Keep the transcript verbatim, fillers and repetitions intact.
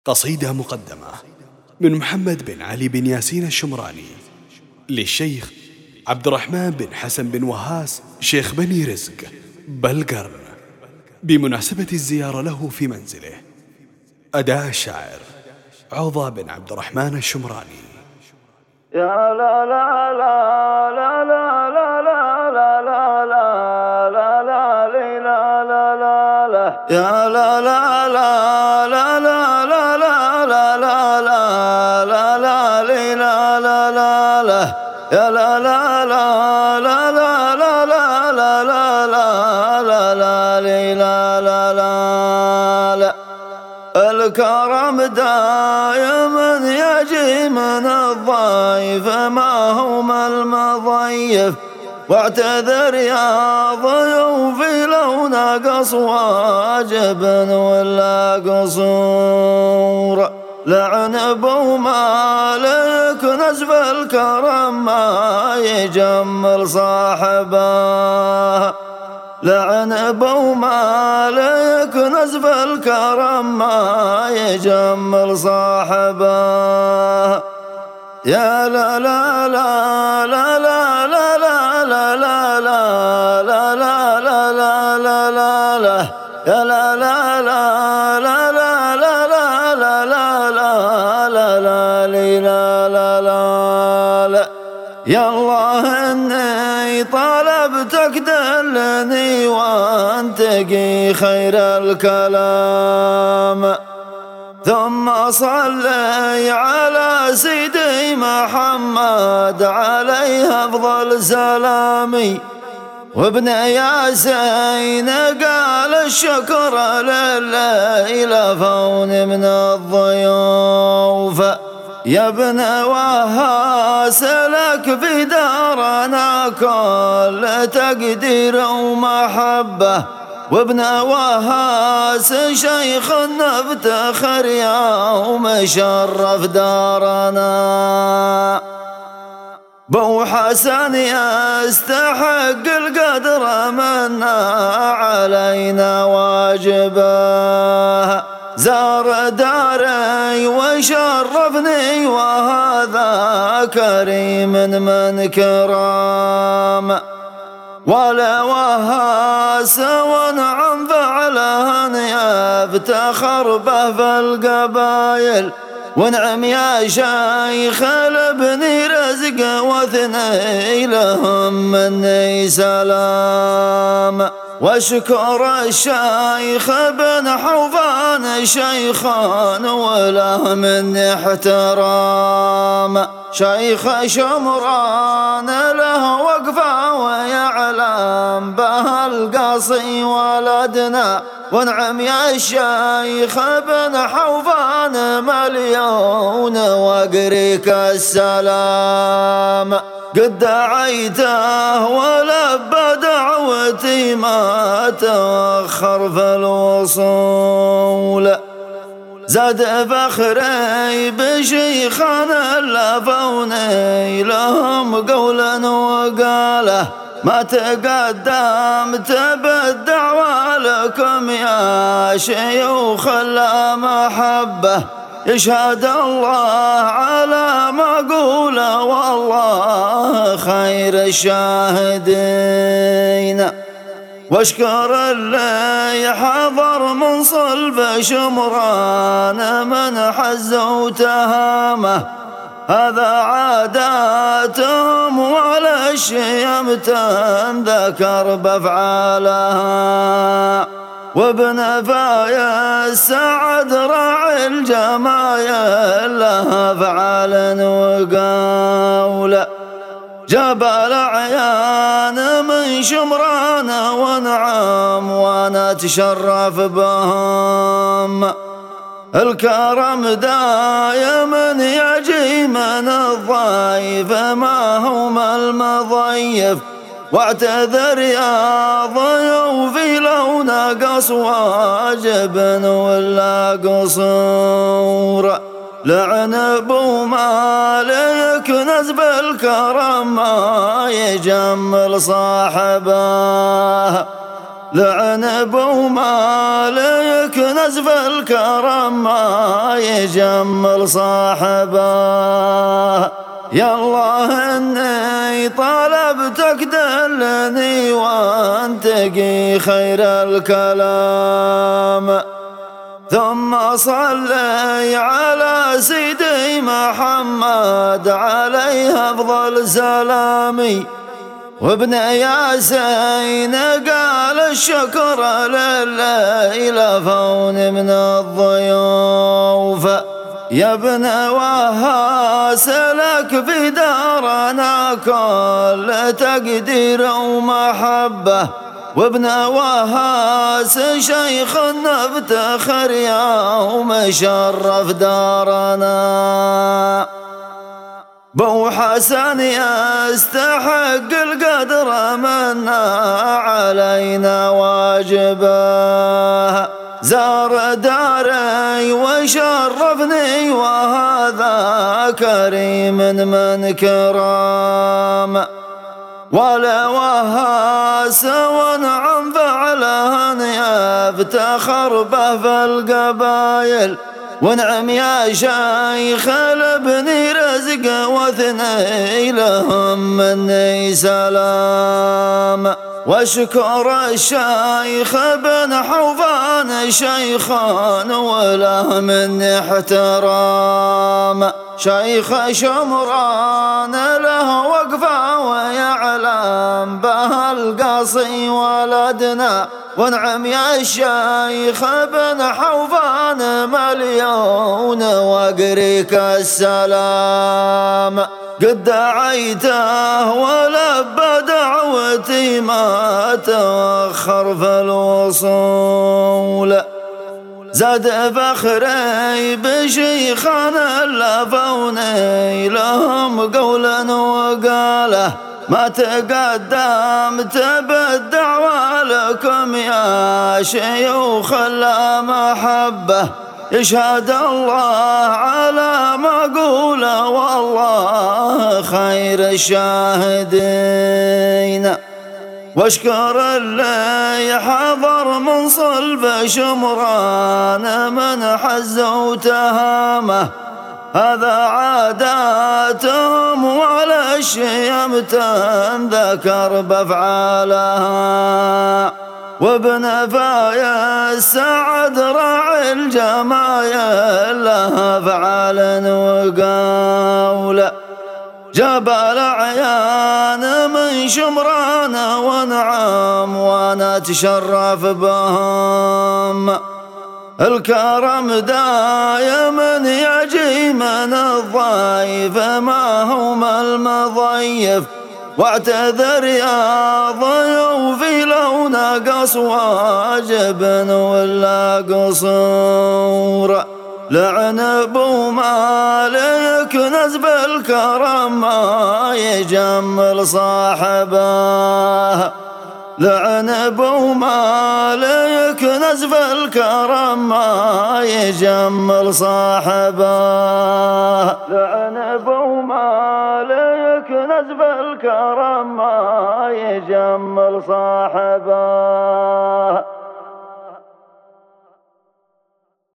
قصيدة مقدمة من محمد بن علي بن ياسين الشمراني للشيخ عبد الرحمن بن حسن بن وهاس شيخ بني رزق بلقر بمناسبة الزيارة له في منزله. أداء الشاعر عوضة بن عبد الرحمن الشمراني. يا لا لا لا لا لا لا لا لا لا لا لا لا لا لا لا يا لا لا لا لا لا لا لا لا لا لا لا لا لا لا لا لا يا لا لا لا لا لا لا لا لا لا لا لا لا لا لا لا الكرم دايم يجي من الضيف ما هم المضيف، واعتذر يا ضيوفي لو نقص واجب ولا قصور. لعن ابو مالك نزف الكرم ما يجمل صاحبه، لعن ابو مالك نزف الكرم ما يجمل صاحبه. يا لا لا لا لا لا لا لا لا لا لا لا لا لا لا لا لا يا لا لا لا لا لا لا لا لا لا لا لا لا لا لا لا يا الله اني طلبتك دلني وانتقي خير الكلام، ثم صلي على سيدي محمد عليه أفضل سلامي. وابن ياسين قال الشكر لليل فون من الضيوف. يا ابن وهاس لك في دارنا كل تقدير ومحبة، وابن وهاس شيخ نفتخر يوم شرف دارنا. بو حسن يستحق القدر منا علينا واجبه، زار داري وشرفني وهذا كريم من كرام. ولا وهاس ونعم فعله يفتخر به في القبايل، ونعم يا شيخ لابن رزق واثني لهم مني سلام. واشكر الشيخ بن حوفان شيخان وله مني احترام. شيخ شمران له وقفه ويعلم به القصي ولدنا، ونعم يا الشيخ بن حوفان مليون واقريك السلام. قد دعيته ولبى دعوتي ما تأخر في الوصول. زاد فخري بشيخنا اللفوني لهم قولا وقاله، ما تقدمت بالدعوة لكم يا شيوخ المحبة. يشهد الله على ما قوله والله خير الشاهدين. واشكر اللي حضر من صلب شمران من حز وتهامه، هذا عاداتهم ولا الشيم تنذكر بافعالها. وابن فايا السعد راعي الجمايل له افعال وقول. جبل عيان من شمران ونعم وانا اتشرف بهم. الكرم دايم يجي من الضيف ما هم المضيف، واعتذر يا ضيوفي لو نقص واجب ولا قصور. لعن ابو مالك نزف الكرم ما يجمل صاحبه، لعن ابو مالك نزف الكرم ما يجمل صاحبه. يا الله اني طلبتك دلني وانتقي خير الكلام، ثم صلي على سيدي محمد عليه افضل سلامي. وابن ياسين قال الشكر لله فون من الضيوف. يا ابن وهاس لك في دارنا كل تقدير ومحبة، وابن وهاس شيخ نفتخر يوم شرف دارنا. بو حسن يستحق القدر منا علينا واجبه، زار داري وشرفني وهذا كريم من كرام. ولا وهاس ونعم فعله يفتخر به في القبايل. ونعم يا شيخ لابني رزق واثني لهم مني سلام. واشكر الشيخ بن حوفان شيخان وله مني احترام. شيخ شمران له وقفه ويعلم به القصي ولدنا. ونعم يا الشيخ بن حوفان مليون واقريك السلام. قد دعيته ولبى دعوتي ما تأخر في الوصول. زاد فخري بشيخنا اللفوني لهم قولا وقاله. ما تقدمت بالدعوة لكم يا شيوخ المحبة، يشهد الله على ما قوله والله خير الشاهدين. واشكر اللي حضر من صلب شمران من حز وتهامه، هذا عاداتهم ولا الشيم تنذكر بافعالها. وابن فايز سعد راعي الجمايل له فعال وقول. جبل عيان من شمران ونعم وانا اتشرف بهم. الكرم دايم يجي من الضيف ما هم المضيف. واعتذر يا ضيوفي لو نقص واجب ولا قصور. لعن ابو مالك نزب الكرم ما يجمل صاحبه. لعن ابو مالك نزف الكرم ما يجمل صاحبه. لعن ابو مالك نزف الكرم ما يجمل صاحبه.